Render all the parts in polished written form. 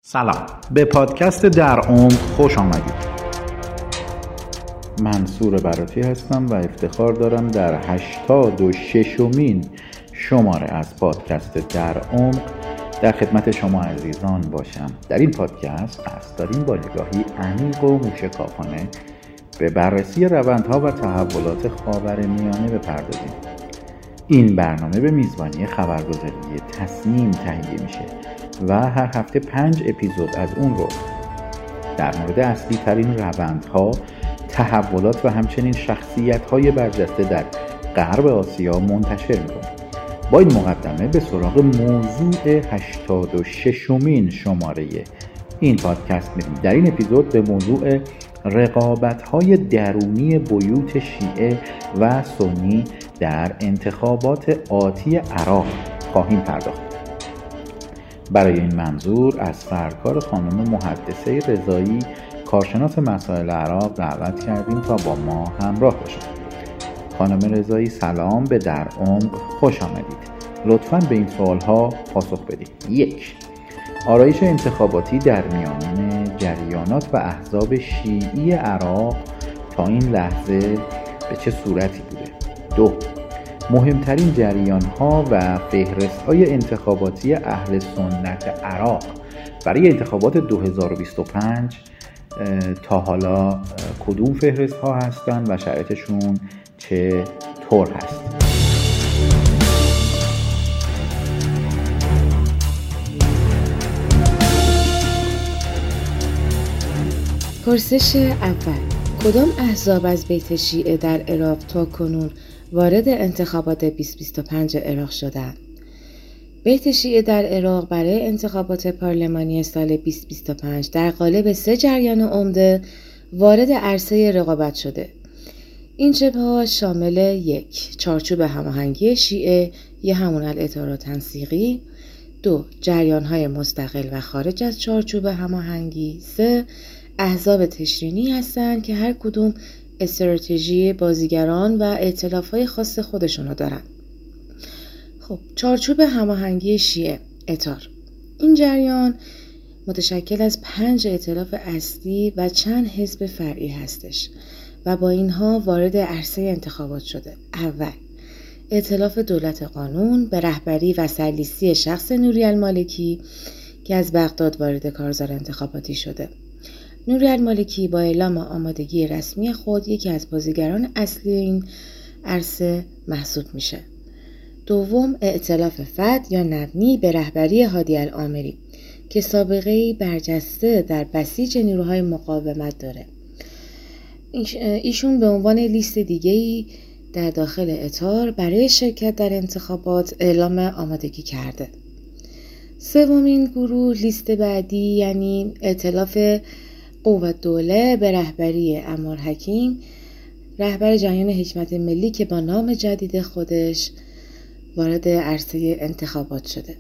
سلام، به پادکست در عمق خوش آمدید. منصور براتی هستم و افتخار دارم در 86مین شماره از پادکست در عمق در خدمت شما عزیزان باشم. در این پادکست قصد داریم با نگاهی عمیق و موشکافانه به بررسی روندها و تحولات خاورمیانه بپردازیم. این برنامه به میزبانی خبرگزاری تصمیم تهیه میشه و هر هفته 5 اپیزود از اون رو در مورد اصلی ترین روندها، تحولات و همچنین شخصیت‌های برجسته در غرب آسیا منتشر می‌کنیم. با این مقدمه به سراغ موضوع 86مین شماره این پادکست میریم. در این اپیزود به موضوع رقابت‌های درونی بیوت شیعه و سنی در انتخابات آتی عراق خواهیم پرداخت. برای این منظور از سرکار خانم محدثه رضایی، کارشناس مسائل عراق، دعوت کردیم تا با ما همراه باشند. خانم رضایی سلام، به در عمق خوش آمدید. لطفاً به این سوالها پاسخ بدید. 1. آرایش انتخاباتی در میانه جریانات و احزاب شیعی عراق تا این لحظه به چه صورتی بوده؟ 2. مهمترین جریان‌ها و فهرست‌های انتخاباتی اهل سنت عراق برای انتخابات 2025 تا حالا کدوم فهرست‌ها هستند و شرایطشون چطور هست؟ پرسش اول: کدام احزاب از بیت شیعه در عراق تا کنون وارد انتخابات 2025 عراق شدند؟ بیت شیعه در عراق برای انتخابات پارلمانی سال 2025 در قالب 3 جریان عمده وارد عرصه رقابت شده. این جبهه‌ها شامل 1. چارچوب هماهنگی شیعه یا همون الاطار تنسیقی. 2. جریان‌های مستقل و خارج از چارچوب هماهنگی. 3. احزاب تشرینی هستند که هر کدوم استراتژی بازیگران و ائتلاف‌های خاص خودشونو دارن. خب، چارچوب هماهنگی شیعه اطار. این جریان متشکل از 5 ائتلاف اصلی و چند حزب فرعی هستش و با اینها وارد عرصه انتخابات شده. اول، ائتلاف دولت قانون به رهبری و سرلیستی شخص نوری المالکی که از بغداد وارد کارزار انتخاباتی شده. نوری المالکی با اعلام آمادگی رسمی خود یکی از بازیگران اصلی این عرصه محسوب میشه. دوم، ائتلاف فتح یا نبنی به رهبری هادی العامری که سابقه‌ای برجسته در بسیج نیروهای مقاومت داره. ایشون به عنوان لیست دیگه‌ای در داخل اطار برای شرکت در انتخابات اعلام آمادگی کرده. سومین گروه، لیست بعدی، یعنی ائتلاف قوت دوله به رهبری عمار حکیم، رهبر جریان حکمت ملی که با نام جدید خودش وارد عرصه انتخابات شده.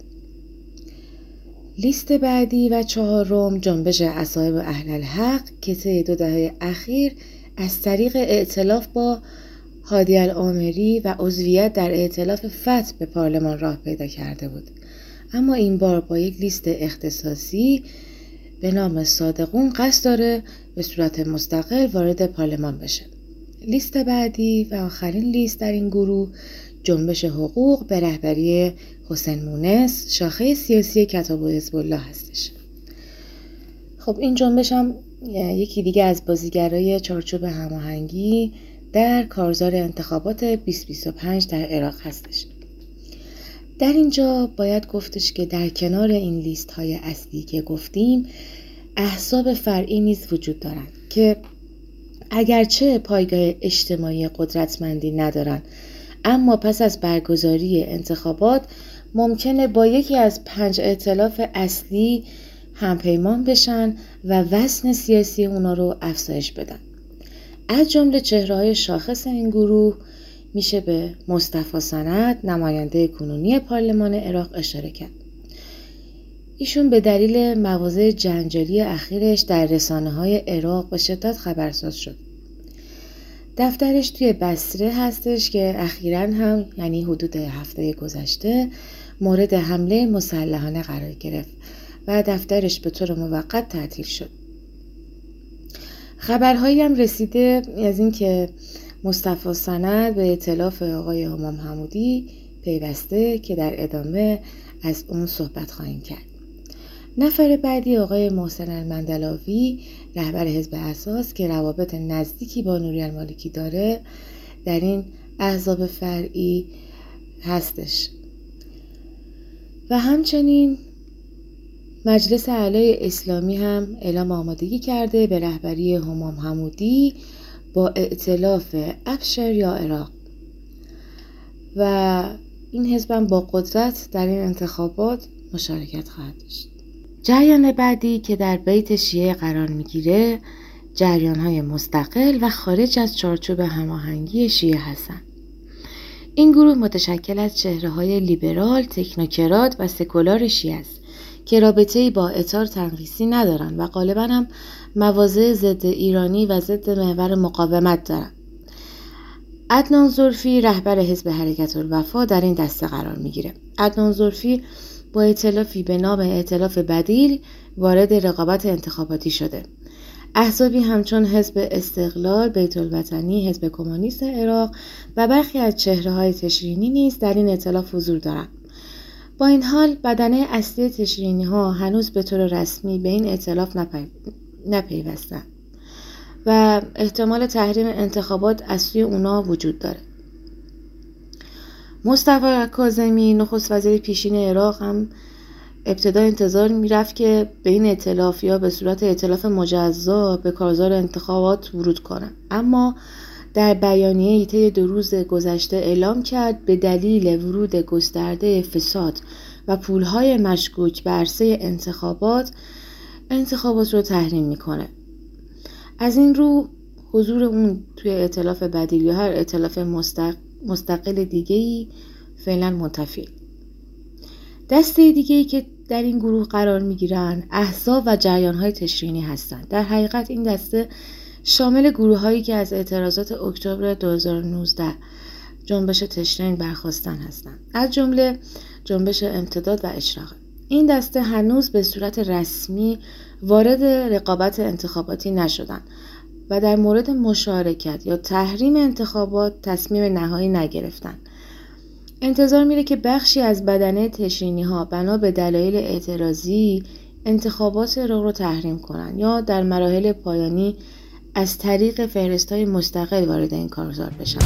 لیست بعدی و 4م، جنبش اصحاب اهل الحق که طی 2 دهه اخیر از طریق ائتلاف با هادی العامری و عضویت در ائتلاف فتح به پارلمان راه پیدا کرده بود، اما این بار با یک لیست اختصاصی به نام صادقون قصد داره به صورت مستقل وارد پارلمان بشه. لیست بعدی و آخرین لیست در این گروه، جنبش حقوق به رهبری حسین مونس، شاخه سیاسی کتاب حزب الله هستش. خب، این جنبش هم یکی دیگه از بازیگرای چارچوب هماهنگی در کارزار انتخابات 2025 در عراق هستش. در اینجا باید گفتش که در کنار این لیست های اصلی که گفتیم، احزاب فرعی نیز وجود دارند که اگرچه پایگاه اجتماعی قدرتمندی ندارند، اما پس از برگزاری انتخابات ممکنه با یکی از 5 ائتلاف اصلی همپیمان بشن و وزن سیاسی اونا رو افزایش بدن. از جمله چهره‌های شاخص این گروه میشه به مصطفی سند، نماینده کنونی پارلمان عراق، اشاره کرد. ایشون به دلیل مواضع جنجالی اخیرش در رسانه‌های عراق به شدت خبرساز شد. دفترش توی بصره هستش که اخیراً هم، یعنی حدود هفته گذشته، مورد حمله مسلحانه قرار گرفت و دفترش به طور موقت تعطیل شد. خبرهایی هم رسیده از این که مصطفی سند به ائتلاف آقای همام حمودی پیوسته که در ادامه از اون صحبت خواهیم کرد. نفر بعدی آقای محسن المندلاوی، رهبر حزب اساس که روابط نزدیکی با نوری المالکی داره، در این احزاب فرعی هستش. و همچنین مجلس اعلای اسلامی هم اعلام آمادگی کرده به رهبری همام حمودی با ائتلاف ابشر یا عراق و این حزب هم با قدرت در این انتخابات مشارکت خواهد داشت. جریان بعدی که در بیت شیعه قرار میگیره جریان‌های مستقل و خارج از چارچوب هماهنگی شیعه هستند. این گروه متشکل از چهره‌های لیبرال، تکنوکرات و سکولار شیعه است که رابطه‌ای با اطار تنقیصی ندارند و غالباً هم مواضع ضد ایرانی و ضد محور مقاومت دارند. عدنان زلفی رهبر حزب حرکت الوفا در این دسته قرار میگیره. عدنان زلفی با ائتلافی به نام ائتلاف بدیل وارد رقابت انتخاباتی شده. احزابی همچون حزب استقلال، بیت الوطنی، حزب کمونیست عراق و برخی از چهره‌های تشرینی نیز در این ائتلاف حضور دارند. با این حال بدنه اصلی تشرینی‌ها هنوز به طور رسمی به این ائتلاف نپیوستند و احتمال تحریم انتخابات از سوی اونا وجود داره. مصطفی کاظمی نخست وزیر پیشین عراق هم ابتدا انتظار میرفت که به این ائتلاف یا به صورت ائتلاف مجزا به کارزار انتخابات ورود کنه، اما در بیانیه‌ای طی 2 روز گذشته اعلام کرد به دلیل ورود گسترده فساد و پولهای مشکوک به عرصه انتخابات رو تحریم میکنه. از این رو حضور اون توی ائتلاف بدیل یا هر ائتلاف مستقل دیگه‌ای فعلا منتفی. دسته دیگه‌ای که در این گروه قرار میگیرن احزاب و جریان‌های تشرینی هستند. در حقیقت این دسته شامل گروه‌هایی که از اعتراضات اکتبر 2019 جنبش تشرین برخاستن هستند، از جمله جنبش امتداد و اشراق. این دسته هنوز به صورت رسمی وارد رقابت انتخاباتی نشدند و در مورد مشارکت یا تحریم انتخابات تصمیم نهایی نگرفتند. انتظار میره که بخشی از بدنه تشرینی ها بنا به دلایل اعتراضی انتخابات رو تحریم کنن یا در مراحل پایانی از طریق فهرست‌های مستقل وارد این کارزار بشن.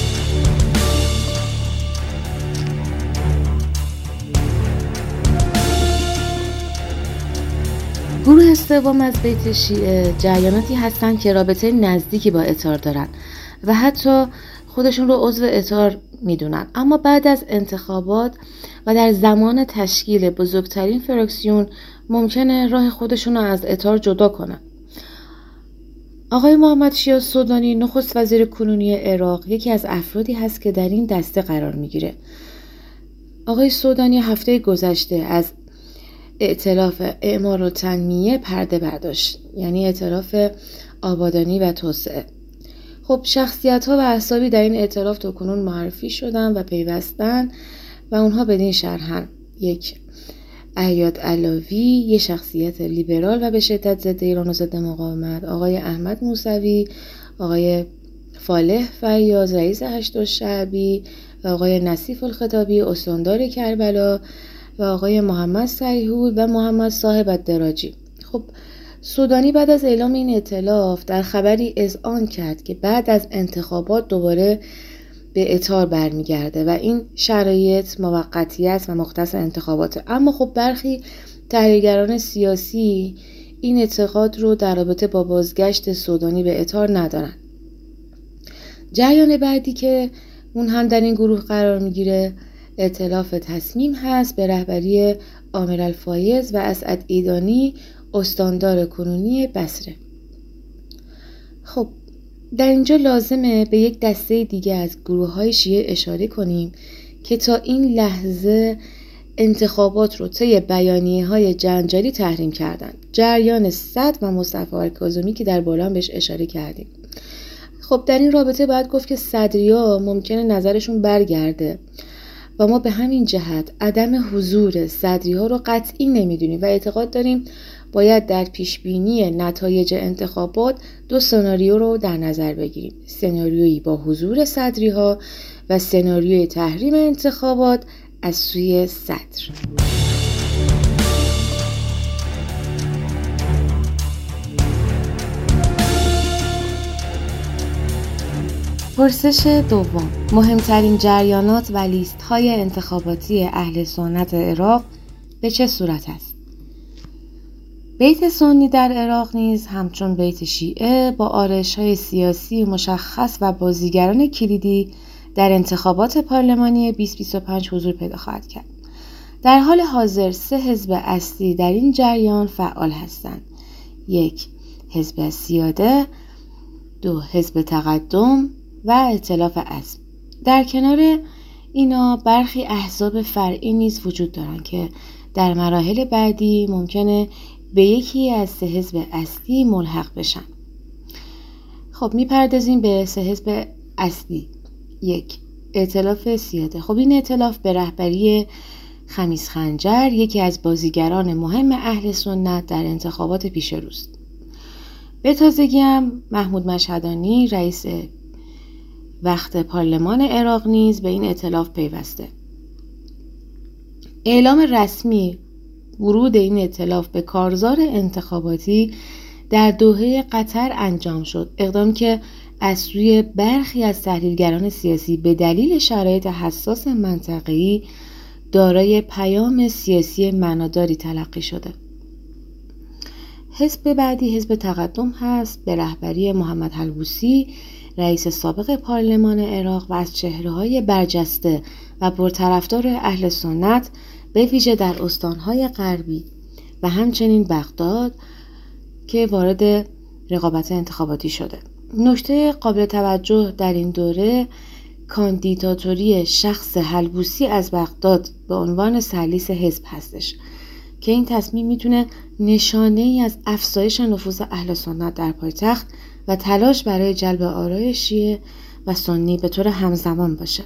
گروه سوم از بیت شیعه جریاناتی هستند که رابطه نزدیکی با اطار دارن و حتی خودشون رو عضو اطار میدونن، اما بعد از انتخابات و در زمان تشکیل بزرگترین فراکسیون ممکنه راه خودشون رو از اطار جدا کنن. آقای محمد شیعه السودانی نخست وزیر کنونی عراق یکی از افرادی هست که در این دسته قرار میگیره. آقای السودانی هفته گذشته از ائتلاف اعمار و تنمیه پرده برداشت، یعنی ائتلاف آبادانی و توسعه. خب شخصیت‌ها و احزابی در این ائتلاف تاکنون معرفی شدن و پیوستن و اونها بدین شرحن: 1. عیاد علاوی، یه شخصیت لیبرال و به شدت ضد ایران و ضد مقاومت. آقای احمد موسوی، آقای فالح فیاض رئیس هشت الشعبی و آقای نصیف الخطابی استاندار کربلا و آقای محمد سیحول و محمد صاحب الدراجی. خب سودانی بعد از اعلام این ائتلاف در خبری اذعان کرد که بعد از انتخابات دوباره به اطار برمیگرده و این شرایط موقتیت و مختص انتخابات. اما خب برخی تحلیلگران سیاسی این اعتقاد رو در رابطه با بازگشت سودانی به اطار ندارن. جریان بعدی که اون هم در این گروه قرار میگیره ائتلاف تصمیم هست به رهبری عامر الفایز و اسعد ایدانی استاندار کنونی بصره. خب در اینجا لازمه به یک دسته دیگه از گروه‌های شیعه اشاره کنیم که تا این لحظه انتخابات رو طی بیانیه‌های جنجالی تحریم کردن. جریان صدر و مصطفی کاظمی که در بالا بهش اشاره کردیم. خب در این رابطه باید گفت که صدریا ممکنه نظرشون برگرده و ما به همین جهت عدم حضور صدری ها رو قطعی نمیدونیم و اعتقاد داریم باید در پیشبینی نتایج انتخابات 2 سناریو رو در نظر بگیریم: سناریویی با حضور صدری ها و سناریوی تحریم انتخابات از سوی صدر. پرسش دوم: مهمترین جریانات و لیست های انتخاباتی اهل سنت عراق به چه صورت است؟ بیت سنی در عراق نیز همچون بیت شیعه با آرایش‌های سیاسی مشخص و بازیگران کلیدی در انتخابات پارلمانی 2025 حضور پیدا خواهد کرد. در حال حاضر 3 حزب اصلی در این جریان فعال هستند: 1. حزب سیاده، 2. حزب تقدم و ائتلاف عزم. در کنار اینا برخی احزاب فرعی نیز وجود دارند که در مراحل بعدی ممکنه به یکی از 3 حزب اصلی ملحق بشن. خب میپردازیم به 3 حزب اصلی. 1. ائتلاف سیاده. خب این ائتلاف به رهبری خمیس خنجر، یکی از بازیگران مهم اهل سنت در انتخابات پیش روست. به تازگی هم محمود مشهدانی رئیس وقت پارلمان عراق نیز به این ائتلاف پیوسته. اعلام رسمی ورود این ائتلاف به کارزار انتخاباتی در دوحه قطر انجام شد، اقدام که از سوی برخی از تحلیلگران سیاسی به دلیل شرایط حساس منطقه‌ای دارای پیام سیاسی معناداری تلقی شده. حزب بعدی حزب تقدم هست، به رهبری محمد حلبوسی، رئیس سابق پارلمان عراق و از چهره‌های برجسته و پرطرفدار اهل سنت به ویژه در استان‌های غربی و همچنین بغداد که وارد رقابت انتخاباتی شده. نکته قابل توجه در این دوره کاندیداتوری شخص حلبوسی از بغداد به عنوان سرلیس حزب هستش که این تصمیم میتونه نشانه‌ای از افزایش نفوذ اهل سنت در پایتخت و تلاش برای جلب آرای شیعه و سنی به طور همزمان باشه.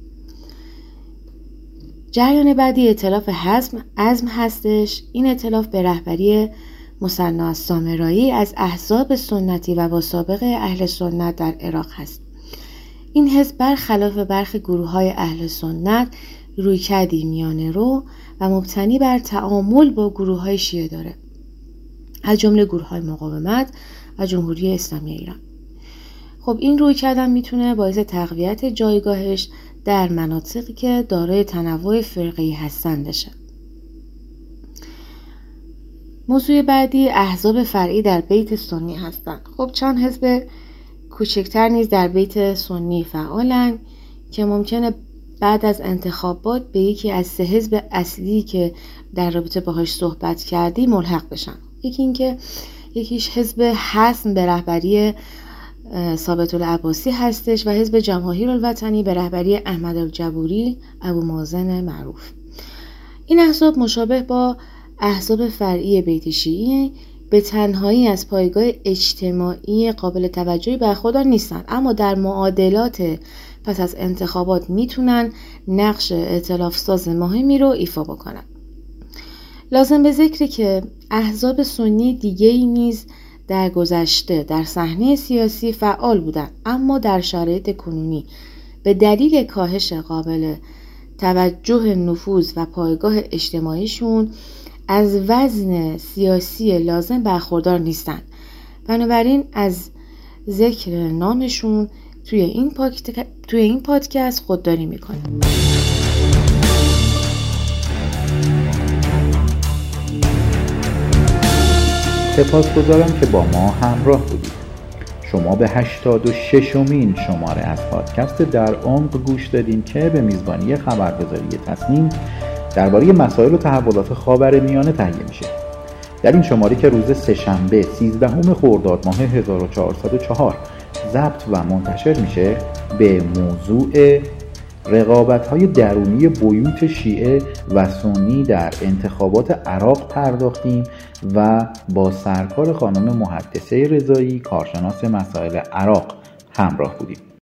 جریان بعدی ائتلاف عزم هستش. این ائتلاف به رهبری مثنی السامرایی از احزاب سنتی و با سابقه اهل سنت در عراق هست. این حزب برخلاف برخی گروه‌های اهل سنت رویکردی میانه رو و مبتنی بر تعامل با گروه‌های شیعه داره، از جمله گروه‌های مقاومت و جمهوری اسلامی ایران. خب این رویکرد میتونه باعث تقویت جایگاهش در مناطقی که دارای تنوع فرقه‌ای هستن بشه. موضوع بعدی احزاب فرعی در بیت سنی هستند. خب چند حزب کوچکتر نیز در بیت سنی فعالن که ممکنه بعد از انتخابات به یکی از 3 حزب اصلی که در رابطه باهاش صحبت کردی ملحق بشن. یکیش حزب حسن به رهبری ثابت العباسی هستش و حزب جماهیر الوطنی به رهبری احمد الجبوری ابو مازن معروف. این احزاب مشابه با احزاب فرعی بیت شیعی به تنهایی از پایگاه اجتماعی قابل توجهی برخوردار نیستن، اما در معادلات پس از انتخابات میتونن نقش ائتلاف ساز مهمی رو ایفا بکنن. لازم به ذکره که احزاب سنی دیگه‌ای نیز در گذشته در صحنه سیاسی فعال بودند، اما در شرایط کنونی به دلیل کاهش قابل توجه نفوذ و پایگاه اجتماعیشون از وزن سیاسی لازم برخوردار نیستند. بنابراین از ذکر نامشون توی این پادکست خودداری میکنم. سپاسگزارم که با ما همراه بودید. شما به 86مین شماره از پادکست در عمق گوش دادین که به میزبانی خبرگزاری تصنیم درباره مسائل و تحولات خاورمیانه تهیه میشه. در این شماره که روز سه‌شنبه 13 خرداد ماه 1404 ضبط و منتشر میشه، به موضوع رقابت‌های درونی بیوت شیعه و سنی در انتخابات عراق پرداختیم و با سرکار خانم محدثه رضایی، کارشناس مسائل عراق همراه بودیم.